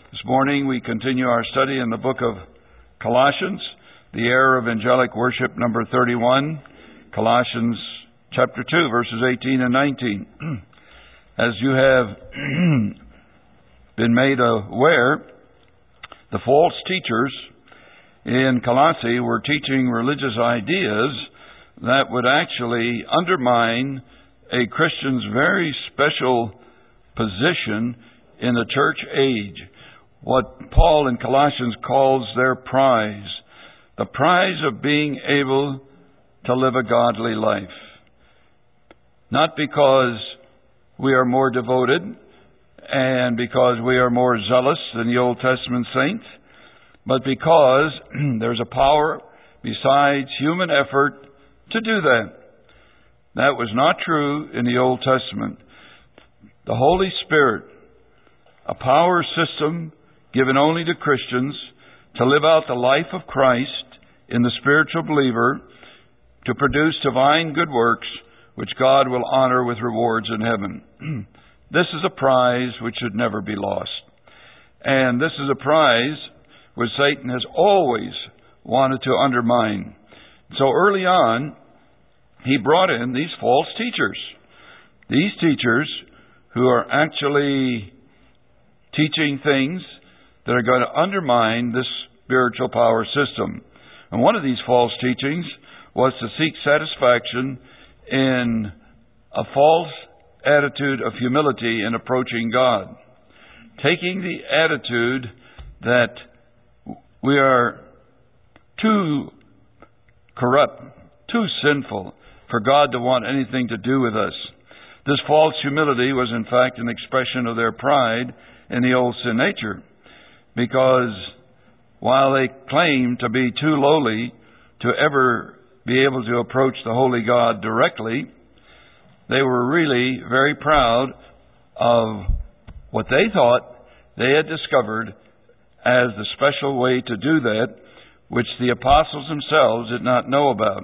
This morning we continue our study in the book of Colossians, the Era of Angelic Worship, number 31, Colossians chapter 2, verses 18 and 19. As you have been made aware, the false teachers in Colossae were teaching religious ideas that would actually undermine a Christian's very special position in the church age. What Paul in Colossians calls their prize, the prize of being able to live a godly life. Not because we are more devoted and because we are more zealous than the Old Testament saints, but because there's a power besides human effort to do that. That was not true in the Old Testament. The Holy Spirit, a power system given only to Christians to live out the life of Christ in the spiritual believer, to produce divine good works which God will honor with rewards in heaven. This is a prize which should never be lost. And this is a prize which Satan has always wanted to undermine. So early on, he brought in these false teachers. These teachers who are actually teaching things that are going to undermine this spiritual power system. And one of these false teachings was to seek satisfaction in a false attitude of humility in approaching God. Taking the attitude that we are too corrupt, too sinful for God to want anything to do with us. This false humility was in fact an expression of their pride in the old sin nature. Because while they claimed to be too lowly to ever be able to approach the Holy God directly, they were really very proud of what they thought they had discovered as the special way to do that, which the apostles themselves did not know about.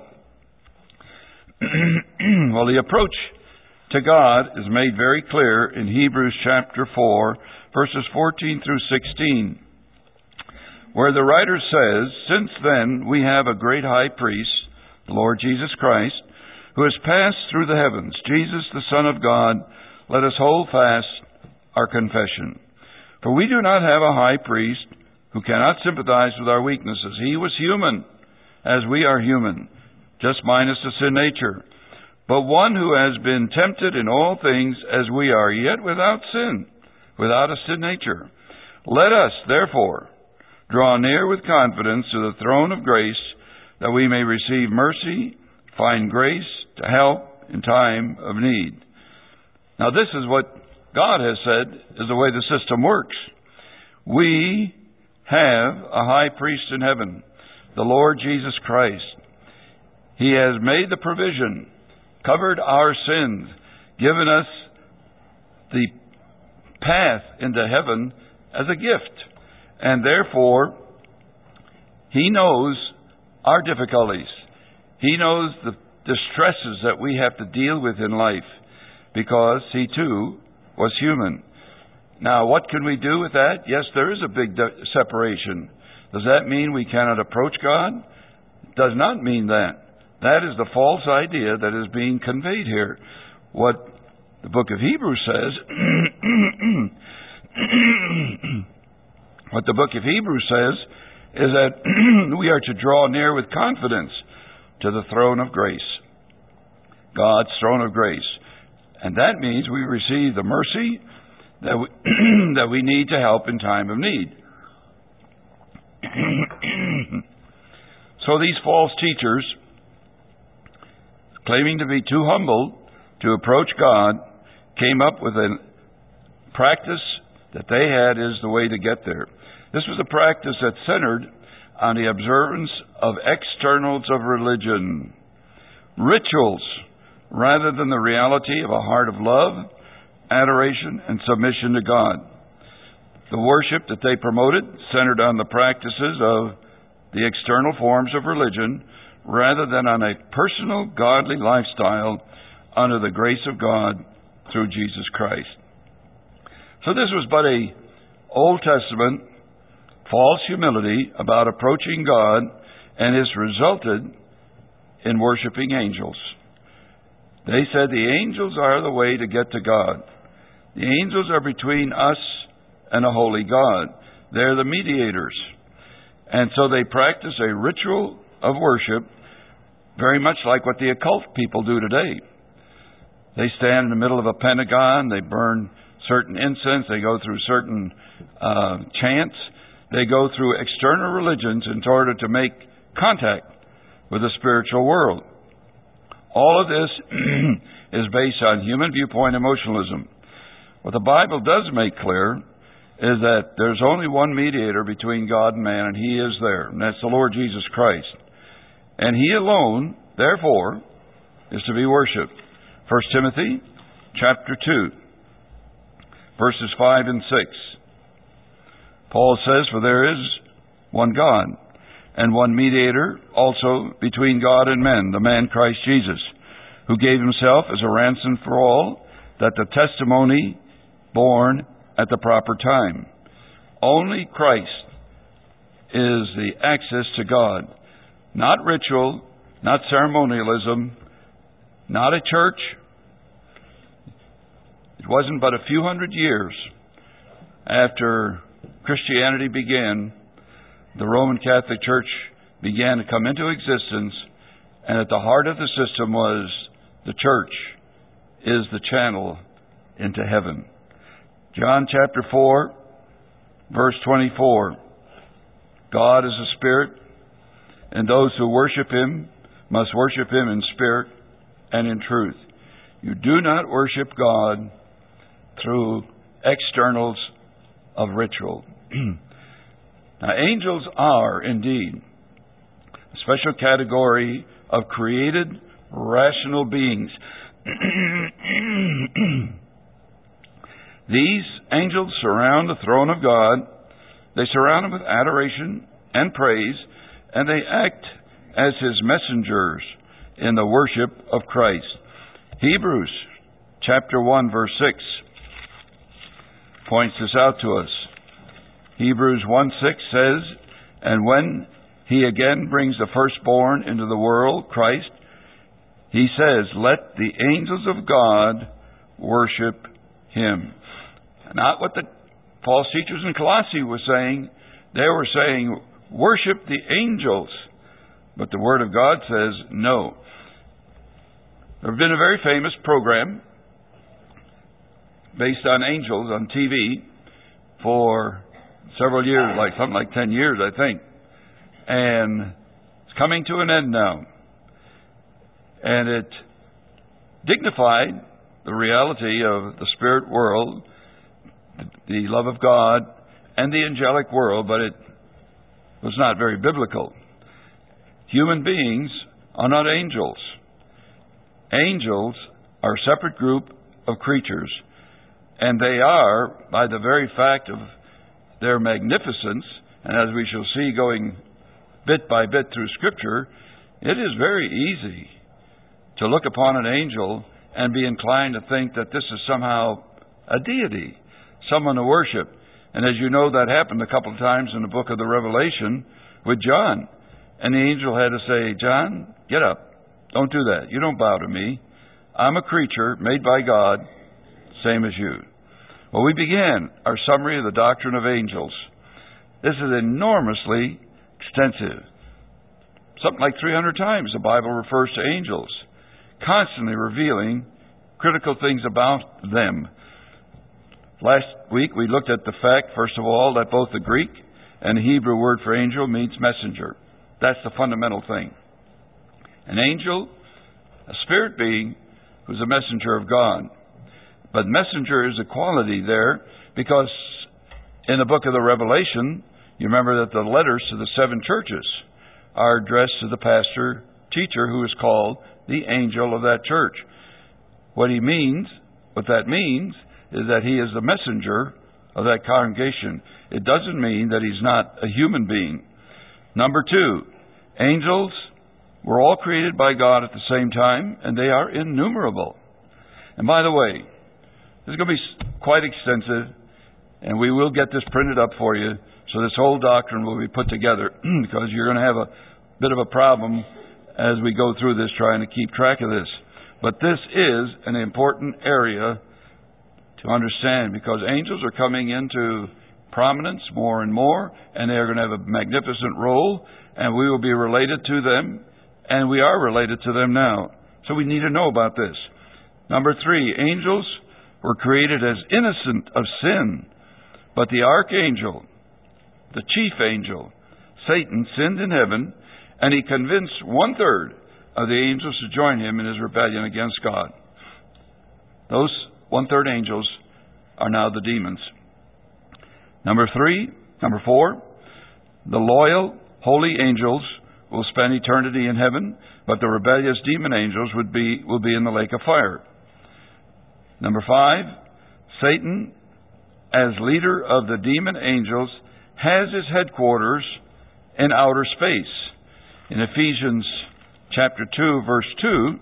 Well, the approach to God is made very clear in Hebrews chapter 4, verses 14 through 16, where the writer says, "Since then we have a great high priest, the Lord Jesus Christ, who has passed through the heavens, Jesus the Son of God, let us hold fast our confession. For we do not have a high priest who cannot sympathize with our weaknesses. He was human, as we are human, just minus the sin nature. But one who has been tempted in all things as we are, yet without sin, without a sin nature. Let us, therefore, draw near with confidence to the throne of grace, that we may receive mercy, find grace to help in time of need." Now this is what God has said is the way the system works. We have a high priest in heaven, the Lord Jesus Christ. He has made the provision, covered our sins, given us the path into heaven as a gift. And therefore, He knows our difficulties. He knows the distresses that we have to deal with in life, because He too was human. Now, what can we do with that? Yes, there is a big separation. Does that mean we cannot approach God? It does not mean that. That is the false idea that is being conveyed here. What the book of Hebrews says, what the book of Hebrews says is that we are to draw near with confidence to the throne of grace, God's throne of grace. And that means we receive the mercy that we need to help in time of need. So these false teachers, claiming to be too humble to approach God, came up with a practice that they had is the way to get there. This was a practice that centered on the observance of externals of religion, rituals, rather than the reality of a heart of love, adoration, and submission to God. The worship that they promoted centered on the practices of the external forms of religion, rather than on a personal, godly lifestyle under the grace of God through Jesus Christ. So this was but a Old Testament false humility about approaching God, and it's resulted in worshiping angels. They said the angels are the way to get to God. The angels are between us and a holy God. They're the mediators. And so they practice a ritual of worship very much like what the occult people do today. They stand in the middle of a pentagon, they burn certain incense, they go through certain chants, they go through external religions in order to make contact with the spiritual world. All of this is based on human viewpoint emotionalism. What the Bible does make clear is that there's only one mediator between God and man, and He is there, and that's the Lord Jesus Christ. And He alone, therefore, is to be worshipped. 1 Timothy chapter 2, verses 5 and 6. Paul says, "For there is one God, and one mediator also between God and men, the man Christ Jesus, who gave Himself as a ransom for all, that the testimony born at the proper time." Only Christ is the access to God. Not ritual, not ceremonialism, not a church. It wasn't but a few hundred years after Christianity began, the Roman Catholic Church began to come into existence, and at the heart of the system was the church is the channel into heaven. John chapter 4, verse 24. God is a spirit, and those who worship Him must worship Him in spirit and in truth. You do not worship God through externals of ritual. Now, angels are indeed a special category of created rational beings. These angels surround the throne of God. They surround Him with adoration and praise, and they act as His messengers in the worship of Christ. Hebrews chapter 1, verse 6 points this out to us. Hebrews 1:6 says, "And when He again brings the firstborn into the world, Christ, He says, 'Let the angels of God worship Him.'" Not what the false teachers in Colossae were saying. They were saying, "Worship the angels." But the Word of God says, no. There has been a very famous program based on angels on TV for several years, something like 10 years, I think. And it's coming to an end now. And it dignified the reality of the spirit world, the love of God, and the angelic world, but it was not very biblical. Human beings are not angels. Angels are a separate group of creatures, and they are, by the very fact of their magnificence, and as we shall see going bit by bit through Scripture, it is very easy to look upon an angel and be inclined to think that this is somehow a deity, someone to worship. And as you know, that happened a couple of times in the book of the Revelation with John. And the angel had to say, "John, get up. Don't do that. You don't bow to me. I'm a creature made by God, same as you." Well, we began our summary of the doctrine of angels. This is enormously extensive. Something like 300 times the Bible refers to angels, constantly revealing critical things about them. Last week we looked at the fact, first of all, that both the Greek and the Hebrew word for angel means messenger. That's the fundamental thing. An angel, a spirit being who's a messenger of God. But messenger is a quality there because in the book of the Revelation, you remember that the letters to the 7 churches are addressed to the pastor, teacher, who is called the angel of that church. What that means is that he is the messenger of that congregation. It doesn't mean that he's not a human being. Number 2, angels were all created by God at the same time, and they are innumerable. And by the way, this is going to be quite extensive, And we will get this printed up for you, so this whole doctrine will be put together, because you're going to have a bit of a problem as we go through this trying to keep track of this. But this is an important area to understand, because angels are coming into prominence more and more, and they are going to have a magnificent role, and we will be related to them, and we are related to them now. So we need to know about this. Number 3, angels were created as innocent of sin, but the archangel, the chief angel, Satan, sinned in heaven, and he convinced 1/3 of the angels to join him in his rebellion against God. Those 1/3 angels are now the demons. Number 4, the loyal, holy angels will spend eternity in heaven, but the rebellious demon angels will be in the lake of fire. Number 5, Satan, as leader of the demon angels, has his headquarters in outer space. In Ephesians chapter 2, verse 2,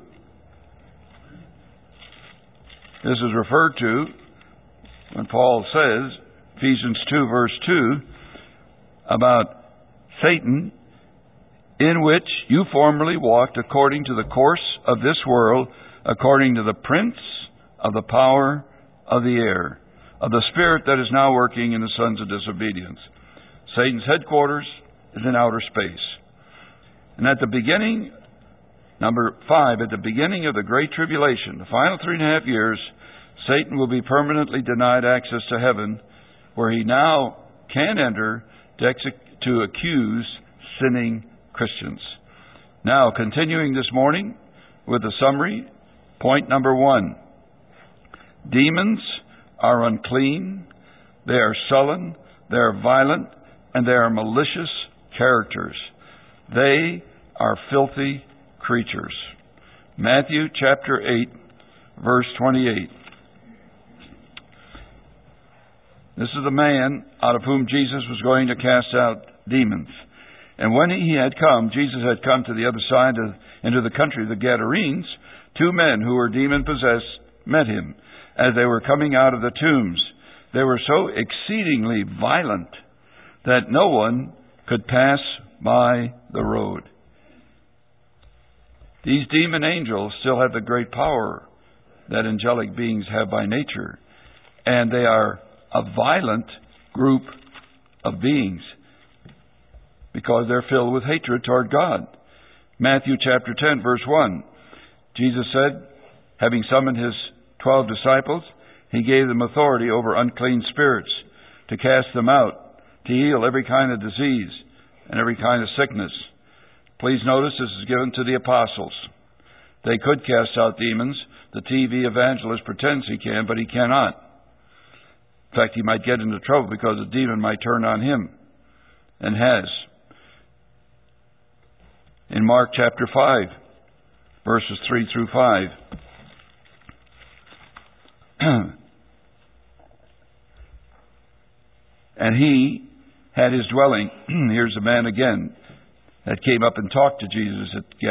this is referred to when Paul says, Ephesians 2, verse 2, about Satan, in which you formerly walked according to the course of this world, according to the prince of the power of the air, of the spirit that is now working in the sons of disobedience. Satan's headquarters is in outer space. And at the beginning, number 5, at the beginning of the Great Tribulation, the final 3.5 years, Satan will be permanently denied access to heaven, where he now can enter to accuse sinning Christians. Now, continuing this morning with a summary, point number 1. Demons are unclean, they are sullen, they are violent, and they are malicious characters. They are filthy creatures. Matthew chapter 8, verse 28. This is the man out of whom Jesus was going to cast out demons. And when he had come, Jesus had come to the other side into the country of the Gadarenes. 2 men who were demon-possessed met him as they were coming out of the tombs. They were so exceedingly violent that no one could pass by the road. These demon angels still have the great power that angelic beings have by nature, and they are a violent group of beings because they're filled with hatred toward God. Matthew chapter 10, verse 1, Jesus said, having summoned his 12 disciples, he gave them authority over unclean spirits, to cast them out, to heal every kind of disease and every kind of sickness. Please notice this is given to the apostles. They could cast out demons. The TV evangelist pretends he can, but he cannot. In fact, he might get into trouble because the demon might turn on him, and has. In Mark chapter 5, verses 3 through 5. And he had his dwelling. Here's a man again that came up and talked to Jesus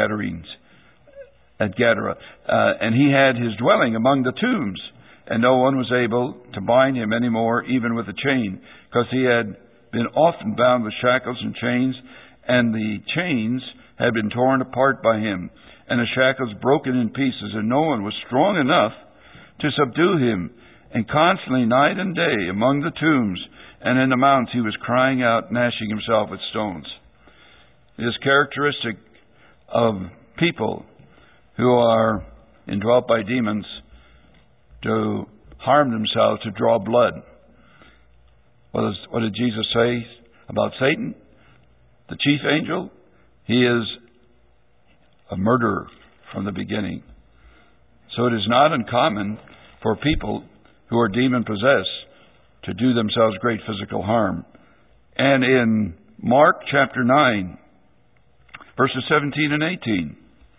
at Gadara. And he had his dwelling among the tombs, and no one was able to bind him any more, even with a chain, because he had been often bound with shackles and chains, and the chains had been torn apart by him, and the shackles broken in pieces, and no one was strong enough to subdue him. And constantly, night and day, among the tombs and in the mountains, he was crying out, gnashing himself with stones. It is characteristic of people who are indwelt by demons to harm themselves, to draw blood. What did Jesus say about Satan? The chief angel? He is a murderer from the beginning. So it is not uncommon for people who are demon-possessed to do themselves great physical harm. And in Mark chapter 9, verses 17 and 18,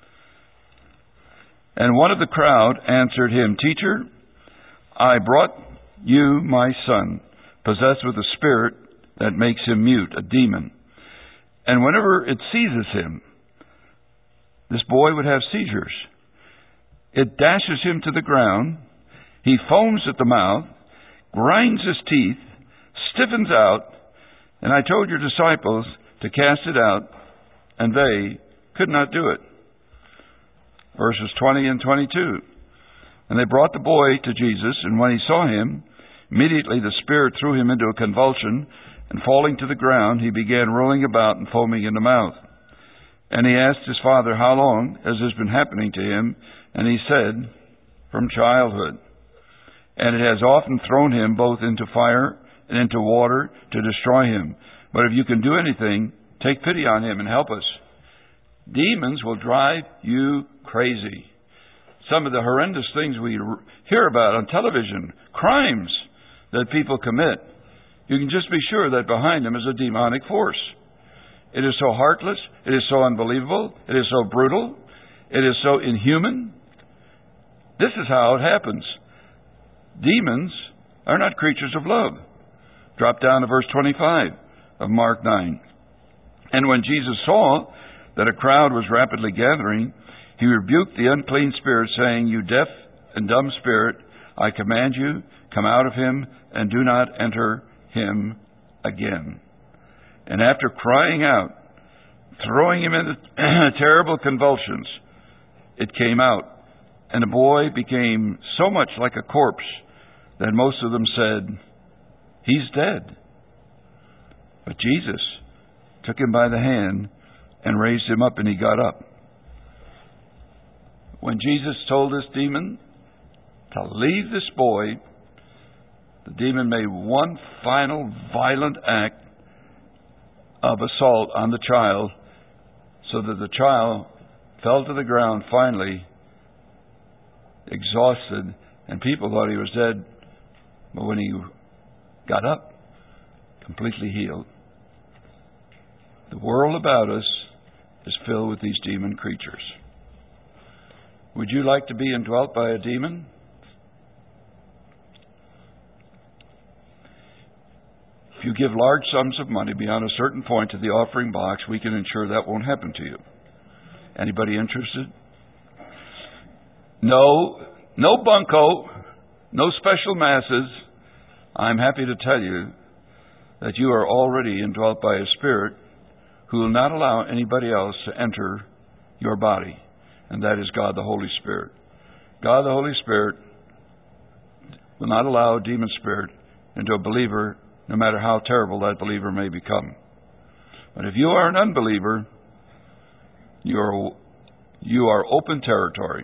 and one of the crowd answered him, Teacher, I brought you my son, possessed with a spirit that makes him mute, a demon. And whenever it seizes him, this boy would have seizures. It dashes him to the ground. He foams at the mouth, grinds his teeth, stiffens out, and I told your disciples to cast it out, and they could not do it. Verses 20 and 22. And they brought the boy to Jesus, and when he saw him, immediately the Spirit threw him into a convulsion, and falling to the ground, he began rolling about and foaming in the mouth. And he asked his father, how long has this been happening to him? And he said, from childhood. And it has often thrown him both into fire and into water to destroy him. But if you can do anything, take pity on him and help us. Demons will drive you crazy. Some of the horrendous things we hear about on television, crimes that people commit, you can just be sure that behind them is a demonic force. It is so heartless, it is so unbelievable, it is so brutal, it is so inhuman. This is how it happens. Demons are not creatures of love. Drop down to verse 25 of Mark 9. And when Jesus saw that a crowd was rapidly gathering, he rebuked the unclean spirit, saying, you deaf and dumb spirit, I command you, come out of him, and do not enter him again. And after crying out, throwing him into terrible convulsions, it came out. And the boy became so much like a corpse that most of them said, he's dead. But Jesus took him by the hand and raised him up, and he got up. When Jesus told this demon to leave this boy, the demon made one final violent act of assault on the child, so that the child fell to the ground finally, exhausted, and people thought he was dead. But when he got up, completely healed. The world about us is filled with these demon creatures. Would you like to be indwelt by a demon? If you give large sums of money beyond a certain point to the offering box, we can ensure that won't happen to you. Anybody interested? No bunco, no special masses. I'm happy to tell you that you are already indwelt by a spirit who will not allow anybody else to enter your body, and that is God the Holy Spirit. God the Holy Spirit will not allow a demon spirit into a believer, no matter how terrible that believer may become. But if you are an unbeliever, you are open territory.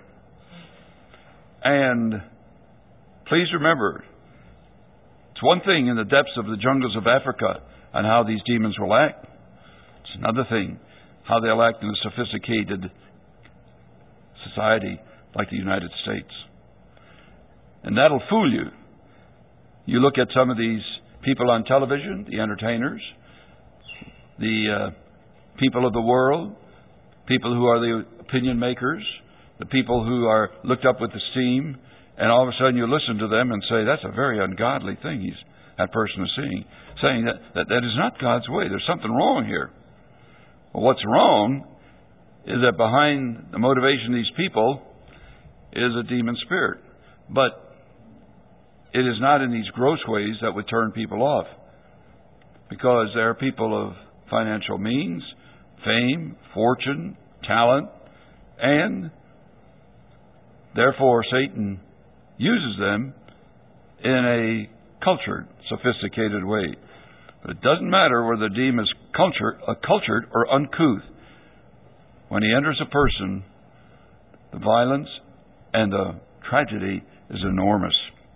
And please remember, it's one thing in the depths of the jungles of Africa and how these demons will act. It's another thing how they'll act in a sophisticated society like the United States. And that'll fool you. You look at some of these people on television, the entertainers, the people of the world, people who are the opinion makers, the people who are looked up with esteem, and all of a sudden you listen to them and say, that's a very ungodly thing that person is saying that is not God's way. There's something wrong here. Well, what's wrong is that behind the motivation of these people is a demon spirit. But it is not in these gross ways that would turn people off. Because there are people of financial means, fame, fortune, talent, and therefore Satan uses them in a cultured, sophisticated way. But it doesn't matter whether the demon is cultured or uncouth. When he enters a person, the violence and the tragedy is enormous.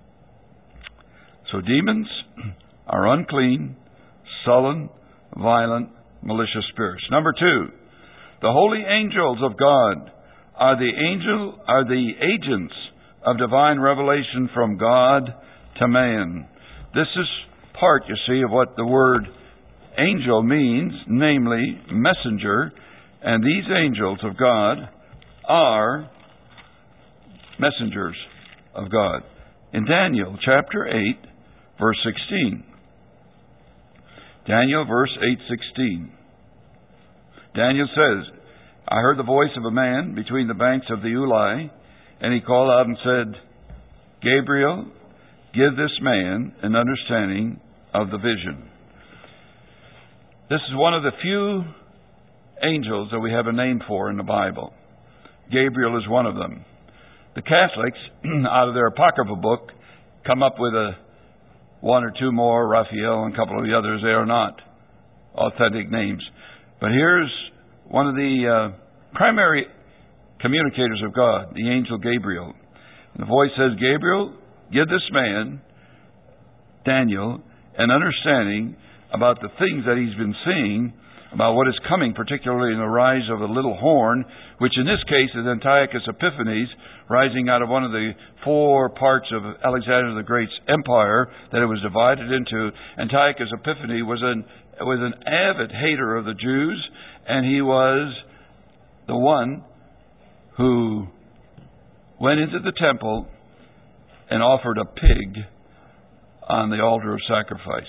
So demons are unclean, sullen, violent, malicious spirits. Number 2, the holy angels of God are the agents of divine revelation from God to man. This is part, you see, of what the word angel means, namely messenger. And these angels of God are messengers of God. In Daniel chapter 8, verse 16. Daniel verse 8:16. Daniel says, I heard the voice of a man between the banks of the Ulai, and he called out and said, Gabriel, give this man an understanding of the vision. This is one of the few angels that we have a name for in the Bible. Gabriel is one of them. The Catholics, out of their Apocryphal book, come up with one or two more, Raphael and a couple of the others. They are not authentic names. But here's one of the primary communicators of God, the angel Gabriel. And the voice says, Gabriel, give this man, Daniel, an understanding about the things that he's been seeing, about what is coming, particularly in the rise of a little horn, which in this case is Antiochus Epiphanes, rising out of one of the four parts of Alexander the Great's empire that it was divided into. Antiochus Epiphanes was an avid hater of the Jews, and he was the one who went into the temple and offered a pig on the altar of sacrifice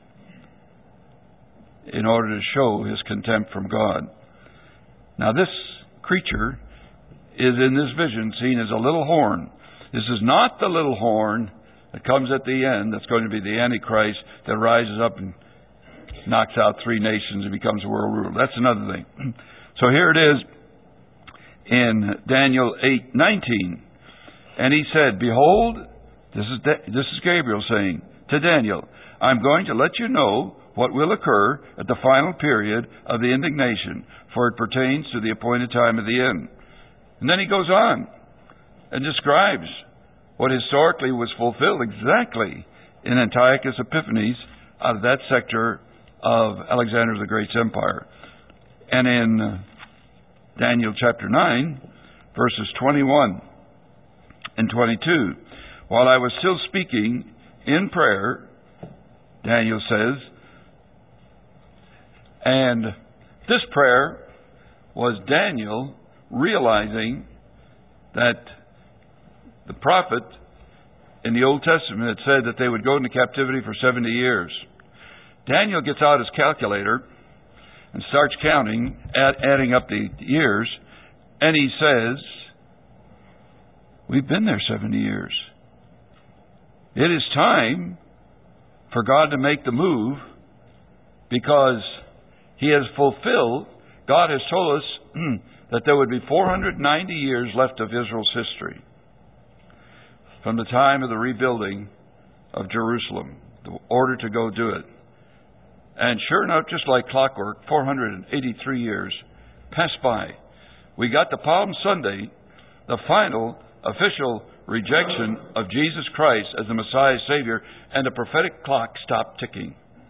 in order to show his contempt from God. Now this creature is in this vision seen as a little horn. This is not the little horn that comes at the end that's going to be the Antichrist that rises up and knocks out three nations and becomes a world ruler. That's another thing. So here it is in Daniel 8:19. And he said, Behold, this is Gabriel saying to Daniel, I'm going to let you know what will occur at the final period of the indignation, for it pertains to the appointed time of the end. And then he goes on and describes what historically was fulfilled exactly in Antiochus Epiphanes out of that sector of Alexander the Great's empire. And in Daniel chapter 9, verses 21 and 22, while I was still speaking in prayer, Daniel says, and this prayer was Daniel realizing that the prophet in the Old Testament had said that they would go into captivity for 70 years. Daniel gets out his calculator and starts counting, adding up the years, and he says, we've been there 70 years. It is time for God to make the move, because He has fulfilled, God has told us that there would be 490 years left of Israel's history from the time of the rebuilding of Jerusalem, the order to go do it. And sure enough, just like clockwork, 483 years passed by. We got to Palm Sunday, the final official rejection of Jesus Christ as the Messiah Savior, and the prophetic clock stopped ticking.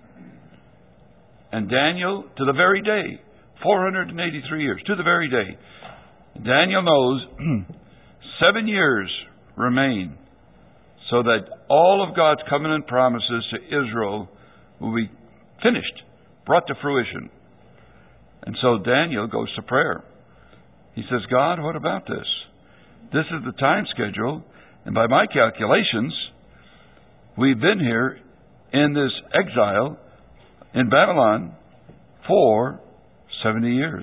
And Daniel, to the very day, 483 years, to the very day, Daniel knows 7 years remain so that all of God's covenant promises to Israel will be finished, brought to fruition. And so Daniel goes to prayer. He says, God, what about this? This is the time schedule, and by my calculations, we've been here in this exile in Babylon for 70 years.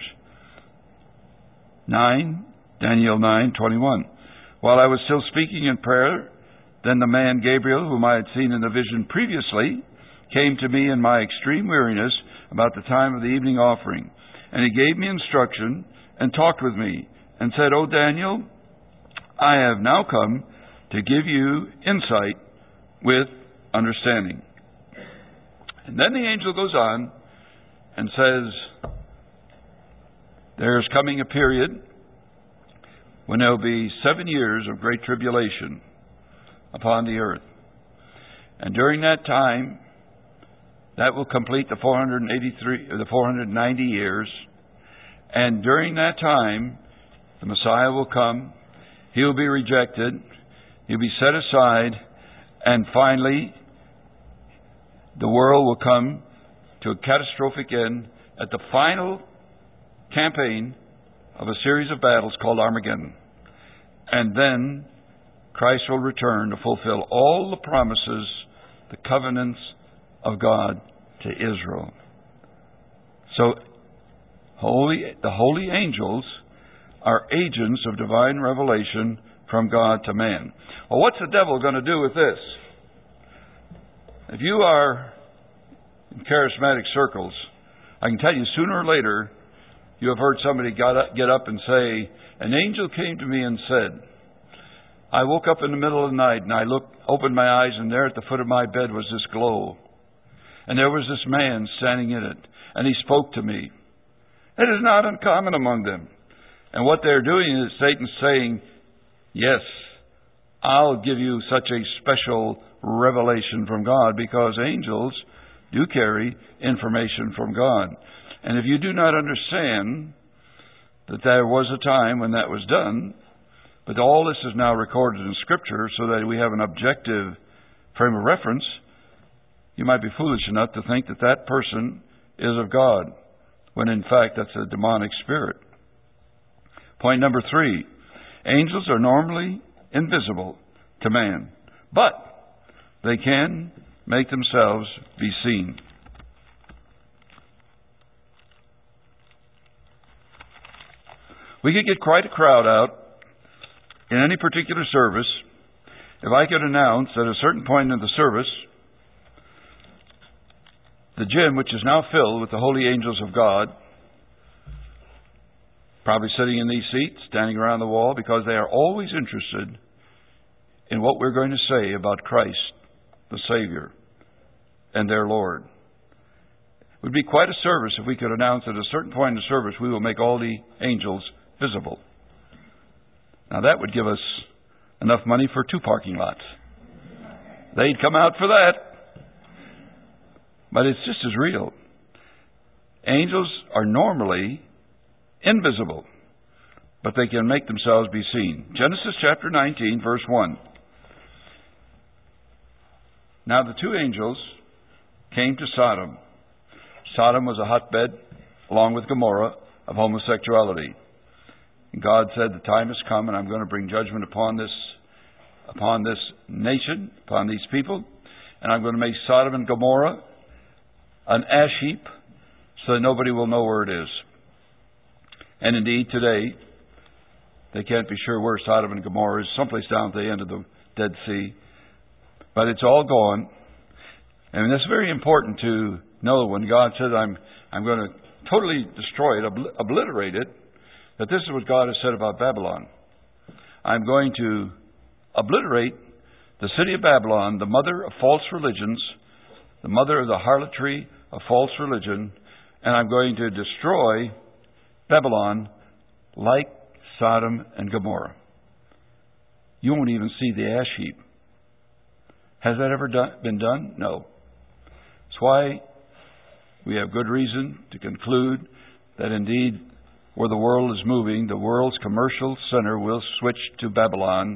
Daniel 9:21. While I was still speaking in prayer, then the man Gabriel, whom I had seen in the vision previously, came to me in my extreme weariness about the time of the evening offering. And he gave me instruction and talked with me and said, O Daniel, I have now come to give you insight with understanding. And then the angel goes on and says, there's coming a period when there will be 7 years of great tribulation upon the earth. And during that time, that will complete the 490 years. And during that time, the Messiah will come. He will be rejected. He'll be set aside. And finally, the world will come to a catastrophic end at the final campaign of a series of battles called Armageddon. And then Christ will return to fulfill all the promises, the covenants of God to Israel. So, the holy angels are agents of divine revelation from God to man. Well, what's the devil going to do with this? If you are in charismatic circles, I can tell you sooner or later, you have heard somebody get up and say, an angel came to me and said, I woke up in the middle of the night and I opened my eyes, and there at the foot of my bed was this glow. And there was this man standing in it, and he spoke to me. It is not uncommon among them. And what they're doing is Satan's saying, yes, I'll give you such a special revelation from God, because angels do carry information from God. And if you do not understand that there was a time when that was done, but all this is now recorded in Scripture so that we have an objective frame of reference, you might be foolish enough to think that that person is of God, when in fact that's a demonic spirit. Point number 3, angels are normally invisible to man, but they can make themselves be seen. We could get quite a crowd out in any particular service if I could announce at a certain point in the service, the gym, which is now filled with the holy angels of God, probably sitting in these seats, standing around the wall, because they are always interested in what we're going to say about Christ, the Savior, and their Lord. It would be quite a service if we could announce at a certain point in the service we will make all the angels visible. Now that would give us enough money for 2 parking lots. They'd come out for that. But it's just as real. Angels are normally invisible, but they can make themselves be seen. Genesis chapter 19, verse 1. Now the 2 angels came to Sodom. Sodom was a hotbed, along with Gomorrah, of homosexuality. And God said, the time has come, and I'm going to bring judgment upon this nation, upon these people, and I'm going to make Sodom and Gomorrah an ash heap so that nobody will know where it is. And indeed, today, they can't be sure where Sodom and Gomorrah is, someplace down at the end of the Dead Sea. But it's all gone. And it's very important to know when God says, I'm going to totally destroy it, obliterate it, that this is what God has said about Babylon. I'm going to obliterate the city of Babylon, the mother of false religions, the mother of the harlotry of false religion, and I'm going to destroy Babylon like Sodom and Gomorrah. You won't even see the ash heap. Has that ever been done? No. That's why we have good reason to conclude that indeed where the world is moving, the world's commercial center will switch to Babylon.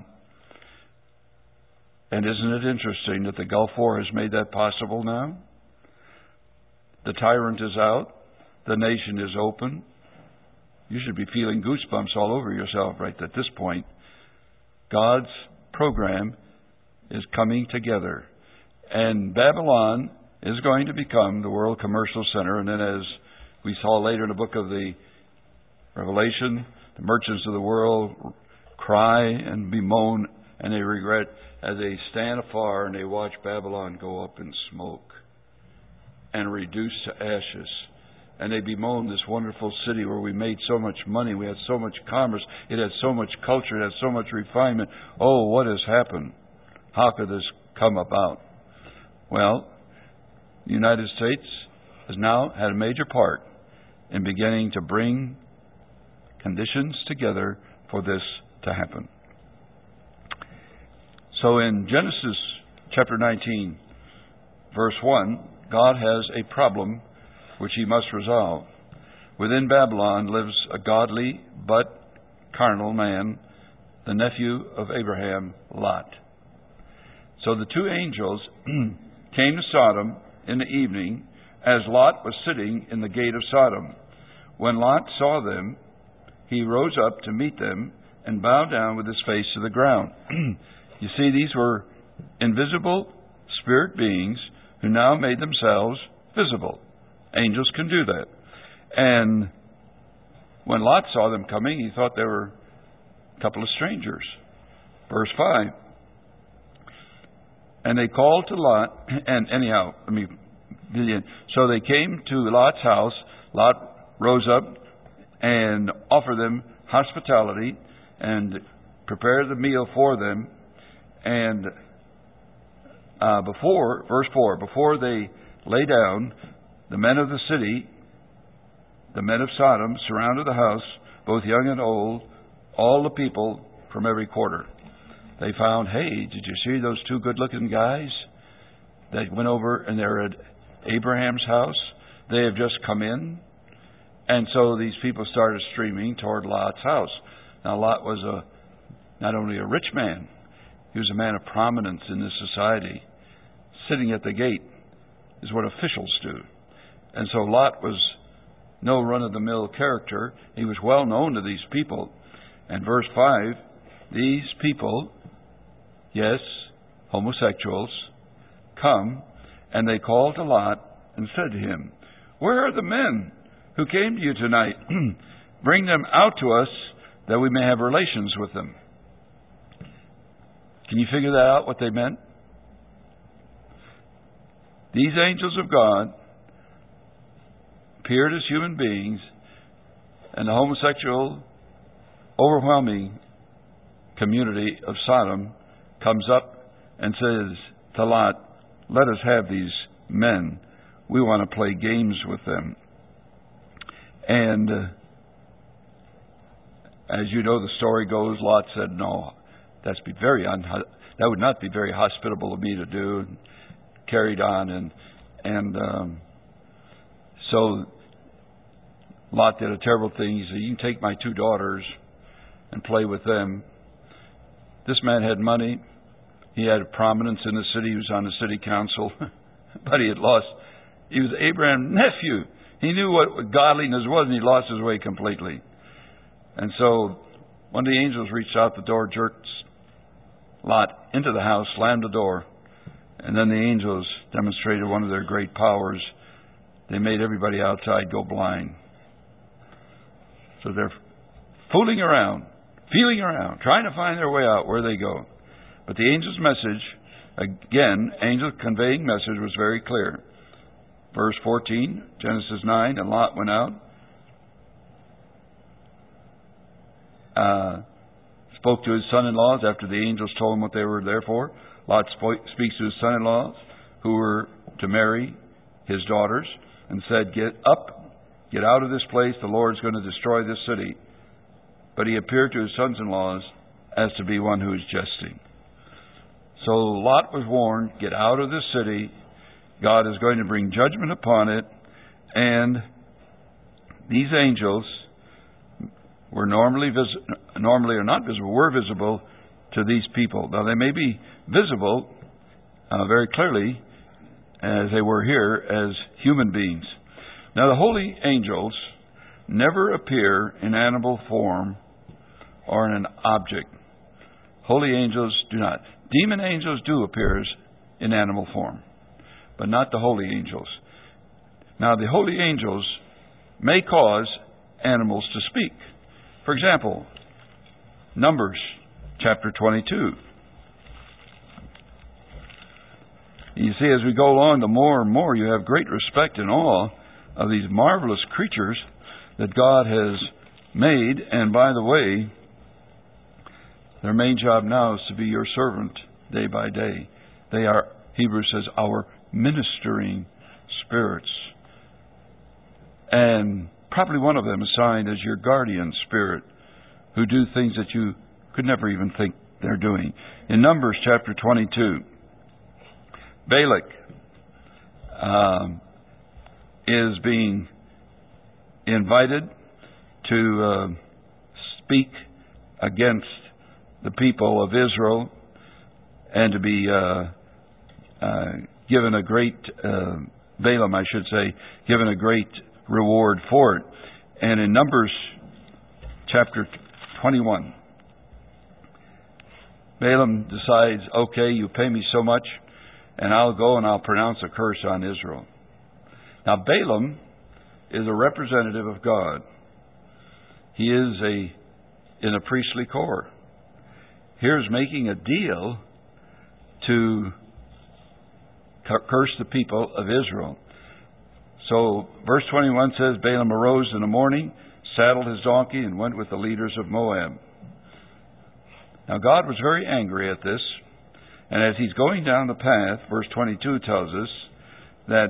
And isn't it interesting that the Gulf War has made that possible now? The tyrant is out. The nation is open. You should be feeling goosebumps all over yourself right at this point. God's program is coming together. And Babylon is going to become the world commercial center. And then as we saw later in the book of the Revelation, the merchants of the world cry and bemoan and they regret as they stand afar and they watch Babylon go up in smoke and reduce to ashes. And they bemoan this wonderful city where we made so much money, we had so much commerce, it had so much culture, it had so much refinement. Oh, what has happened? How could this come about? Well, the United States has now had a major part in beginning to bring conditions together for this to happen. So in Genesis chapter 19, verse 1, God has a problem which he must resolve. Within Babylon lives a godly but carnal man, the nephew of Abraham, Lot. So the 2 angels came to Sodom in the evening as Lot was sitting in the gate of Sodom. When Lot saw them, he rose up to meet them and bowed down with his face to the ground. You see, these were invisible spirit beings who now made themselves visible. Angels can do that. And when Lot saw them coming, he thought they were a couple of strangers. Verse 5. And they called to Lot, and anyhow, let me So they came to Lot's house. Lot rose up and offered them hospitality and prepared the meal for them. And verse 4, before they lay down, the men of the city, the men of Sodom, surrounded the house, both young and old, all the people from every quarter. They found, hey, did you see those two good-looking guys that went over and they're at Abraham's house? They have just come in. And so these people started streaming toward Lot's house. Now, Lot was not only a rich man, he was a man of prominence in this society. Sitting at the gate is what officials do. And so Lot was no run-of-the-mill character. He was well known to these people. And verse 5, these people, yes, homosexuals, come, and they called to Lot and said to him, where are the men who came to you tonight? Bring them out to us that we may have relations with them. Can you figure that out, what they meant? These angels of God appeared as human beings, and the homosexual, overwhelming community of Sodom comes up and says to Lot, let us have these men. We want to play games with them. And as you know, the story goes, Lot said, no, that would not be very hospitable of me to do. And carried on, and so Lot did a terrible thing. He said, you can take my two daughters and play with them. This man had money. He had prominence in the city. He was on the city council. But he was Abraham's nephew. He knew what godliness was, and he lost his way completely. And so one of the angels reached out the door, jerked Lot into the house, slammed the door, and then the angels demonstrated one of their great powers. They made everybody outside go blind. So they're fooling around, feeling around, trying to find their way out where they go. But the angel's message, again, angel conveying message was very clear. Verse 14, Genesis 9, and Lot went out, spoke to his son-in-laws after the angels told him what they were there for. Lot speaks to his son-in-laws who were to marry his daughters and said, get up, get out of this place. The Lord's going to destroy this city. But he appeared to his sons-in-laws as to be one who is jesting. So Lot was warned, get out of this city. God is going to bring judgment upon it. And these angels were normally or not visible, were visible to these people. Now they may be visible very clearly as they were here as human beings. Now the holy angels never appear in animal form or in an object. Holy angels do not. Demon angels do appear in animal form, but not the holy angels. Now the holy angels may cause animals to speak. For example, Numbers chapter 22. You see, as we go along, the more and more you have great respect and awe of these marvelous creatures that God has made. And by the way, their main job now is to be your servant day by day. They are, Hebrews says, our ministering spirits. And probably one of them assigned as your guardian spirit, who do things that you could never even think they're doing. In Numbers chapter 22, Balak is being invited to speak against the people of Israel and to be given a great, Balaam, I should say, given a great reward for it. And in Numbers chapter 21, Balaam decides, okay, you pay me so much, and I'll go and I'll pronounce a curse on Israel. Now, Balaam is a representative of God. He is in a priestly corps. Here's making a deal to curse the people of Israel. So verse 21 says, Balaam arose in the morning, saddled his donkey, and went with the leaders of Moab. Now God was very angry at this, and as he's going down the path, verse 22 tells us that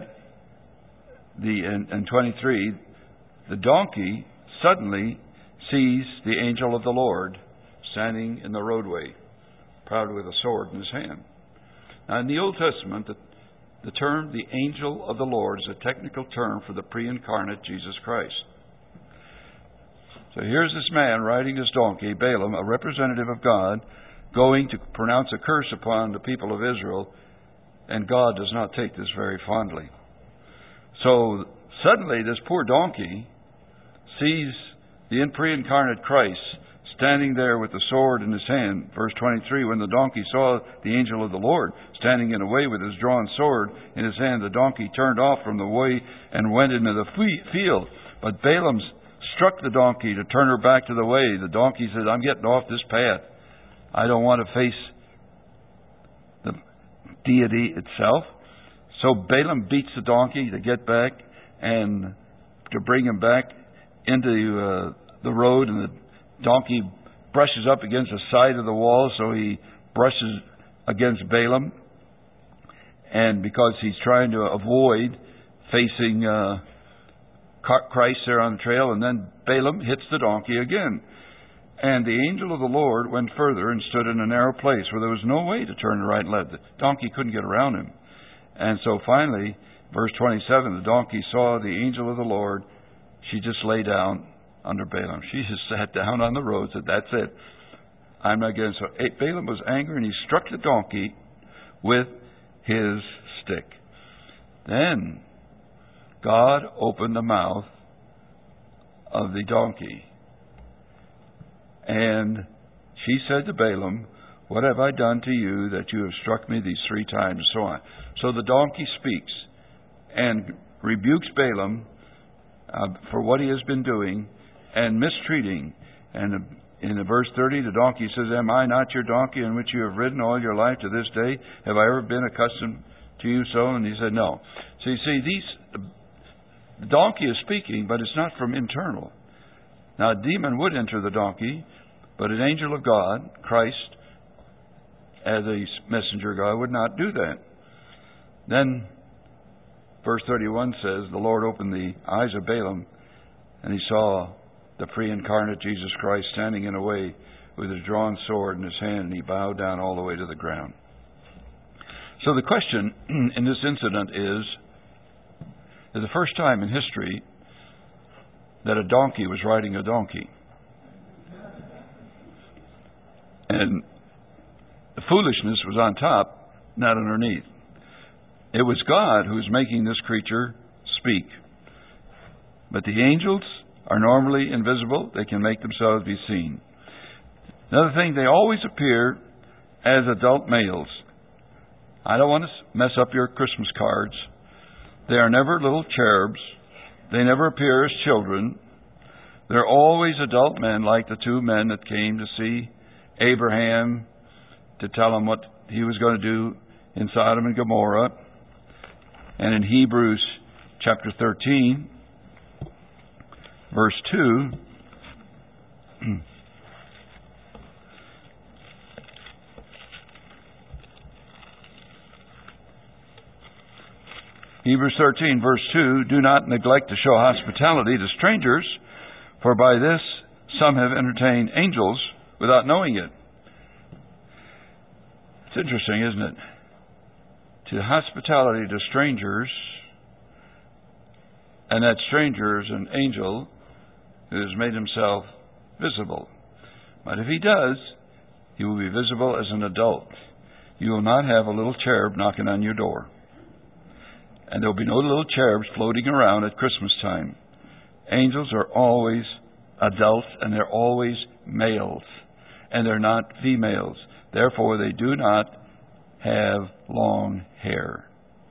in 23, the donkey suddenly sees the angel of the Lord standing in the roadway, proud with a sword in his hand. Now in the Old Testament, the term the angel of the Lord is a technical term for the pre-incarnate Jesus Christ. So here's this man riding his donkey, Balaam, a representative of God, going to pronounce a curse upon the people of Israel, and God does not take this very fondly. So suddenly this poor donkey sees the pre-incarnate Christ standing there with the sword in his hand. Verse 23, when the donkey saw the angel of the Lord standing in a way with his drawn sword in his hand, the donkey turned off from the way and went into the field. But Balaam struck the donkey to turn her back to the way. The donkey said, I'm getting off this path. I don't want to face the deity itself. So Balaam beats the donkey to get back and to bring him back into the road, and the donkey brushes up against the side of the wall, so he brushes against Balaam, and because he's trying to avoid facing Christ there on the trail, and then Balaam hits the donkey again. And the angel of the Lord went further and stood in a narrow place where there was no way to turn right and left. The donkey couldn't get around him. And so finally, verse 27, the donkey saw the angel of the Lord. She just lay down under Balaam. She just sat down on the road, said, that's it. I'm not getting so. Balaam was angry, and he struck the donkey with his stick. Then God opened the mouth of the donkey, and she said to Balaam, what have I done to you that you have struck me these 3 times? And so on. So the donkey speaks and rebukes Balaam for what he has been doing and mistreating. And in verse 30, the donkey says, am I not your donkey in which you have ridden all your life to this day? Have I ever been accustomed to you so? And he said, no. So you see, the donkey is speaking, but it's not from internal. Now, a demon would enter the donkey, but an angel of God, Christ, as a messenger of God, would not do that. Then, verse 31 says, the Lord opened the eyes of Balaam, and he saw the pre-incarnate Jesus Christ standing in a way with his drawn sword in his hand, and he bowed down all the way to the ground. So the question in this incident is the first time in history that a donkey was riding a donkey. And the foolishness was on top, not underneath. It was God who was making this creature speak. But the angels are normally invisible. They can make themselves be seen. Another thing, they always appear as adult males. I don't want to mess up your Christmas cards. They are never little cherubs. They never appear as children. They're always adult men, like the 2 men that came to see Abraham to tell him what he was going to do in Sodom and Gomorrah. And in Hebrews chapter 13, verse 2, Hebrews 13, verse 2, do not neglect to show hospitality to strangers, for by this some have entertained angels without knowing it. It's interesting, isn't it? To hospitality to strangers, and that stranger is an angel who has made himself visible. But if he does, he will be visible as an adult. You will not have a little cherub knocking on your door. And there will be no little cherubs floating around at Christmas time. Angels are always adults, and they're always males, and they're not females. Therefore, they do not have long hair.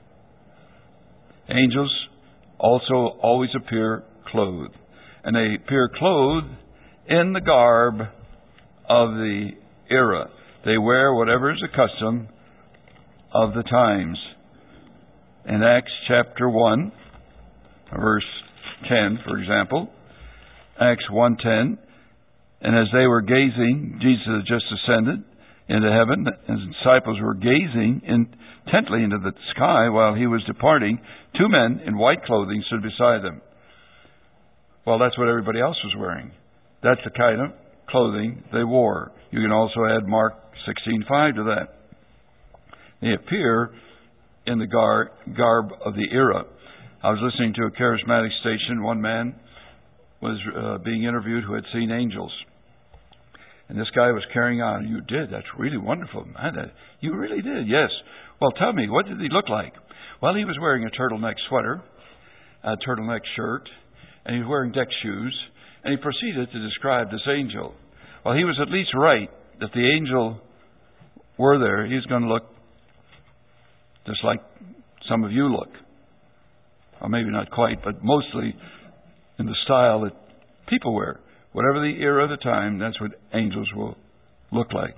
Angels also always appear clothed, and they appear clothed in the garb of the era. They wear whatever is the custom of the times. In Acts chapter 1, Verse 10, for example, Acts 1:10, and as they were gazing, Jesus had just ascended into heaven, and his disciples were gazing intently into the sky while he was departing. Two men in white clothing stood beside them. Well, that's what everybody else was wearing. That's the kind of clothing they wore. You can also add Mark 16:5 to that. They appear in the garb of the era. I was listening to a charismatic station. One man was being interviewed who had seen angels. And this guy was carrying on. You did? That's really wonderful. Man, you really did? Yes. Well, tell me, what did he look like? Well, he was wearing a turtleneck sweater, a turtleneck shirt, and he was wearing deck shoes. And he proceeded to describe this angel. Well, he was at least right that the angel were there. He's going to look just like some of you look. Or maybe not quite, but mostly in the style that people wear. Whatever the era of the time, that's what angels will look like.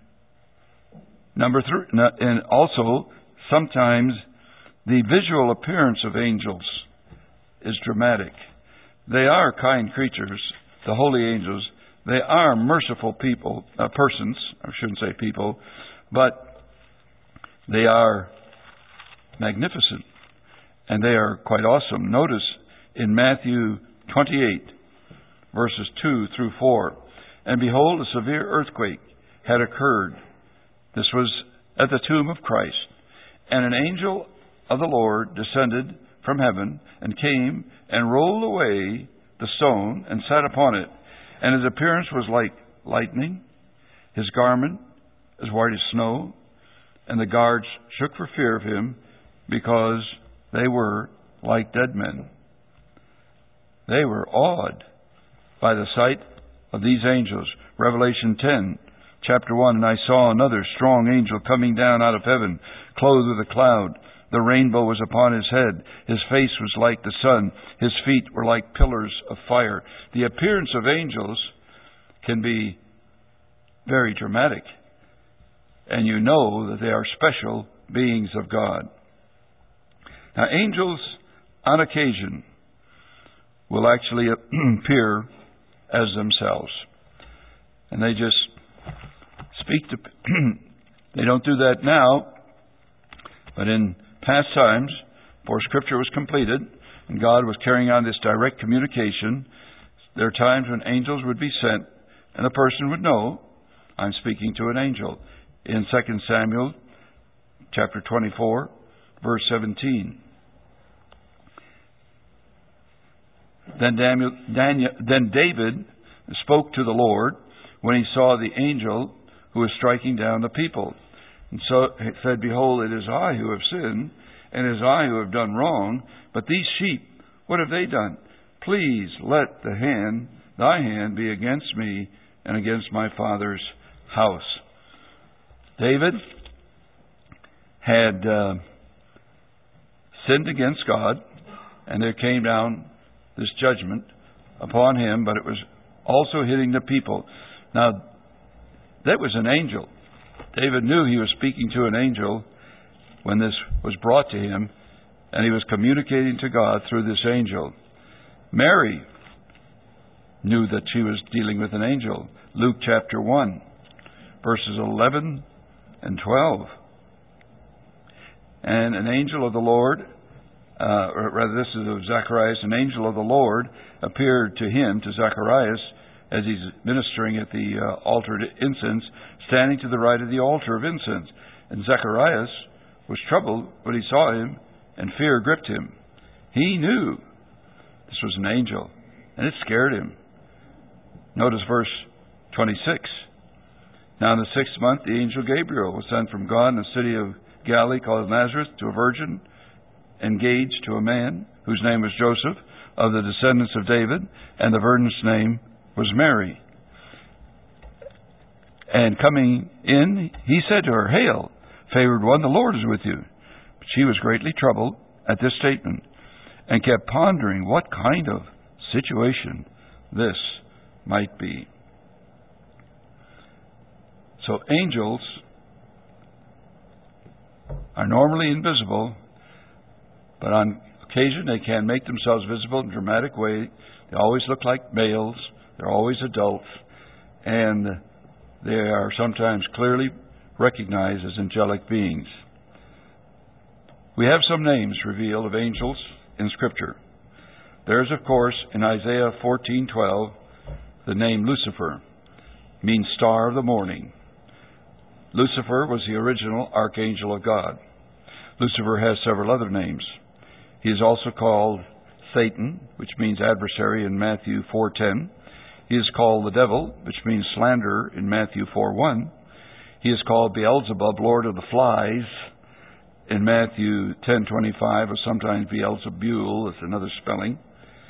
Number 3, and also sometimes the visual appearance of angels is dramatic. They are kind creatures, the holy angels. They are merciful people, persons. I shouldn't say people, but they are magnificent, and they are quite awesome. Notice in Matthew 28, verses 2 through 4, and behold, a severe earthquake had occurred. This was at the tomb of Christ, and an angel of the Lord descended from heaven and came and rolled away the stone and sat upon it. And his appearance was like lightning, his garment as white as snow, and the guards shook for fear of him, because they were like dead men. They were awed by the sight of these angels. Revelation 10, chapter 1, and I saw another strong angel coming down out of heaven, clothed with a cloud. The rainbow was upon his head. His face was like the sun. His feet were like pillars of fire. The appearance of angels can be very dramatic. And you know that they are special beings of God. Now, angels, on occasion, will actually appear as themselves. And they just speak to... They don't do that now, but in past times, before Scripture was completed, and God was carrying on this direct communication, there are times when angels would be sent, and a person would know, I'm speaking to an angel. In 2 Samuel, chapter 24, verse 17. Then David spoke to the Lord when he saw the angel who was striking down the people. And so he said, behold, it is I who have sinned, and it is I who have done wrong. But these sheep, what have they done? Please let thy hand be against me and against my father's house. David had sinned against God, and there came down this judgment upon him, but it was also hitting the people. Now, that was an angel. David knew he was speaking to an angel when this was brought to him, and he was communicating to God through this angel. Mary knew that she was dealing with an angel. Luke chapter 1, verses 11 and 12. And an angel of the Lord, this is of Zacharias, an angel of the Lord appeared to him, to Zacharias, as he's ministering at the altar of incense, standing to the right of the altar of incense. And Zacharias was troubled when he saw him, and fear gripped him. He knew this was an angel, and it scared him. Notice verse 26. Now in the 6th month, the angel Gabriel was sent from God in the city of Galilee called Nazareth to a virgin engaged to a man whose name was Joseph, of the descendants of David, and the virgin's name was Mary. And coming in, he said to her, Hail, favored one, the Lord is with you. But she was greatly troubled at this statement, and kept pondering what kind of situation this might be. So angels are normally invisible, but on occasion, they can make themselves visible in a dramatic way. They always look like males. They're always adults. And they are sometimes clearly recognized as angelic beings. We have some names revealed of angels in Scripture. There's, of course, in Isaiah 14:12, the name Lucifer, means star of the morning. Lucifer was the original archangel of God. Lucifer has several other names. He is also called Satan, which means adversary in Matthew 4:10. He is called the devil, which means slanderer in Matthew 4:1. He is called Beelzebub, Lord of the Flies, in Matthew 10:25, or sometimes Beelzebul is another spelling.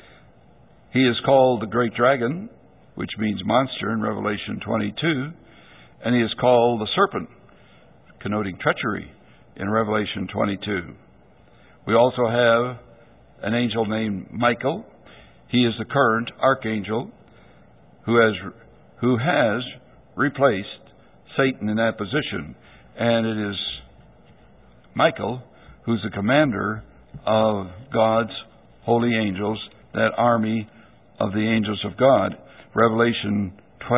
He is called the Great Dragon, which means monster in Revelation 22. And he is called the Serpent, connoting treachery in Revelation 22. We also have an angel named Michael. He is the current archangel who has replaced Satan in that position. And it is Michael who's the commander of God's holy angels, that army of the angels of God. Revelation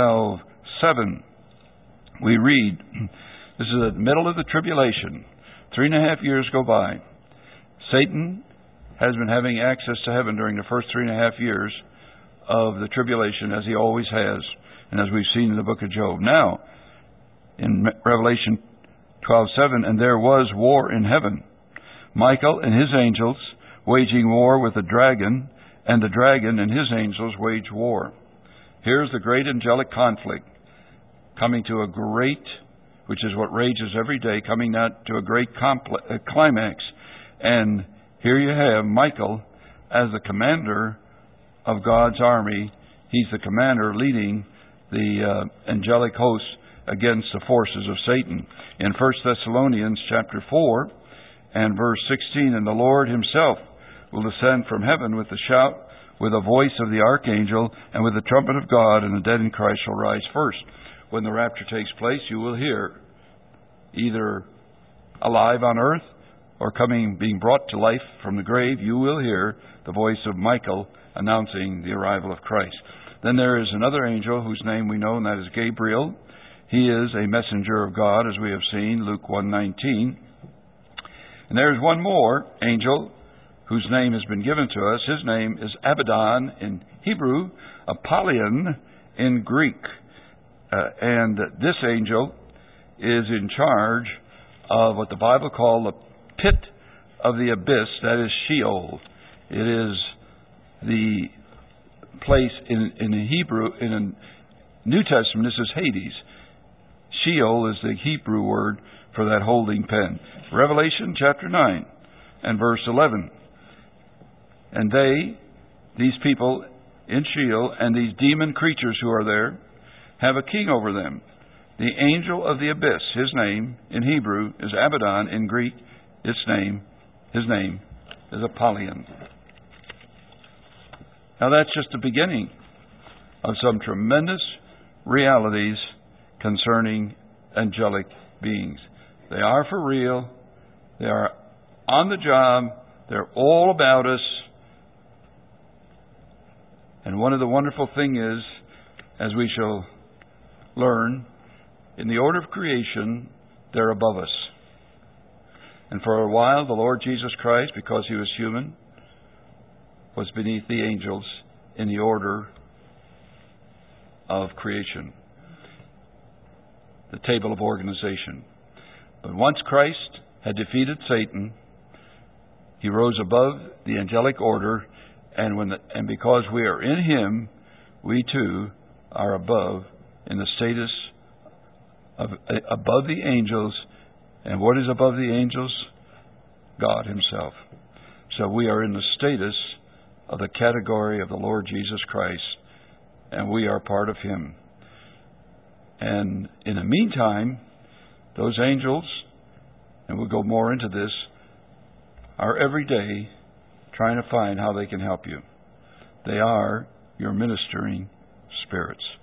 12:7. We read, this is the middle of the tribulation. 3.5 years go by. Satan has been having access to heaven during the first 3.5 years of the tribulation, as he always has, and as we've seen in the book of Job. Now, in Revelation 12:7, and there was war in heaven, Michael and his angels waging war with the dragon, and the dragon and his angels wage war. Here's the great angelic conflict coming to a great, which is what rages every day, coming out to a great climax. And here you have Michael as the commander of God's army. He's the commander leading the angelic hosts against the forces of Satan. In 1 Thessalonians chapter 4 and verse 16, and the Lord himself will descend from heaven with a shout, with the voice of the archangel, and with the trumpet of God, and the dead in Christ shall rise first. When the rapture takes place, you will hear, either alive on earth or being brought to life from the grave, you will hear the voice of Michael announcing the arrival of Christ. Then there is another angel whose name we know, and that is Gabriel. He is a messenger of God, as we have seen, Luke 1:19. And there is one more angel whose name has been given to us. His name is Abaddon in Hebrew, Apollyon in Greek. And this angel is in charge of what the Bible calls the pit of the abyss, that is Sheol. It is the place in Hebrew, in the New Testament, this is Hades. Sheol is the Hebrew word for that holding pen. Revelation chapter 9 and verse 11. And these people in Sheol, and these demon creatures who are there, have a king over them, the angel of the abyss. His name in Hebrew is Abaddon. In Greek, his name is Apollyon. Now that's just the beginning of some tremendous realities concerning angelic beings. They are for real. They are on the job. They're all about us. And one of the wonderful things is, as we shall learn, in the order of creation, they're above us. And for a while, the Lord Jesus Christ, because he was human, was beneath the angels in the order of creation, the table of organization. But once Christ had defeated Satan, he rose above the angelic order, and because we are in him, we too are above, in the status of above the angels. And what is above the angels? God himself. So we are in the status of the category of the Lord Jesus Christ, and we are part of him. And in the meantime, those angels, and we'll go more into this, are every day trying to find how they can help you. They are your ministering spirits.